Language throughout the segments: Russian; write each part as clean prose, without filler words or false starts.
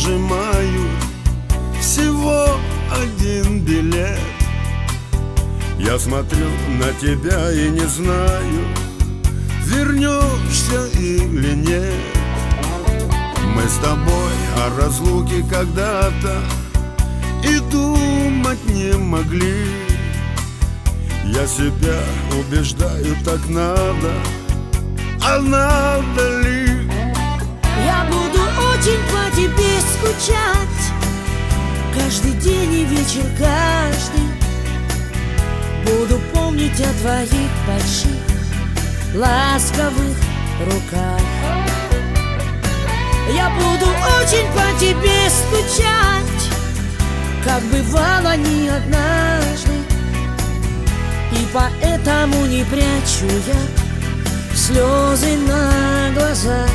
нажимаю всего один билет. Я смотрю на тебя и не знаю, вернешься или нет. Мы с тобой о разлуке когда-то и думать не могли. Я себя убеждаю, так надо, а надо ли? Я буду очень по тебе скучать, каждый день и вечер, каждый. Буду помнить о твоих больших ласковых руках. Я буду очень по тебе скучать, как бывало не однажды. И поэтому не прячу я слезы на глазах.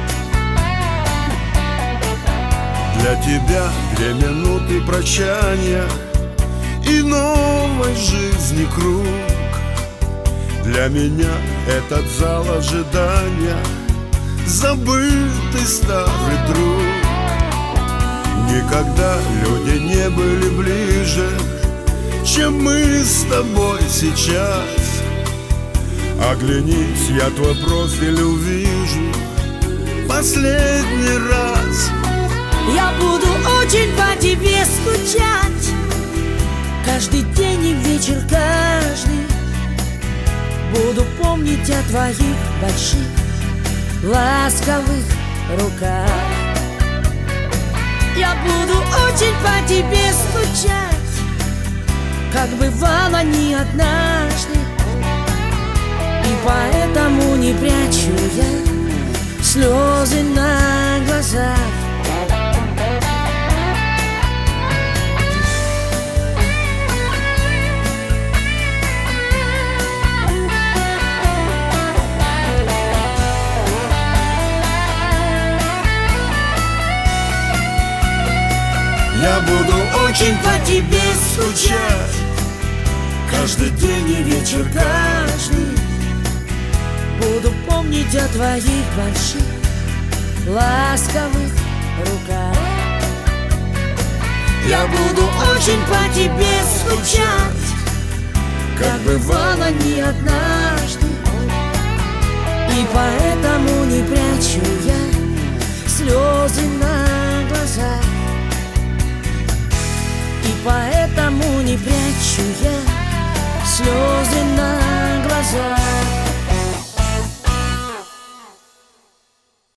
Для тебя 2 минуты прощания и новой жизни круг. Для меня этот зал ожидания забытый старый друг. Никогда люди не были ближе, чем мы с тобой сейчас. Оглянись, я твой профиль увижу последний раз. Я буду очень по тебе скучать, каждый день и вечер, каждый. Буду помнить о твоих больших ласковых руках. Я буду очень по тебе скучать, как бывало не однажды. И поэтому не прячу я слезы на глазах. Я буду очень по тебе скучать, каждый день и вечер, каждый. Буду помнить о твоих больших ласковых руках. Я буду очень по тебе скучать, как бывало не однажды. И поэтому не прячу я слезы на глазах. И поэтому не прячу я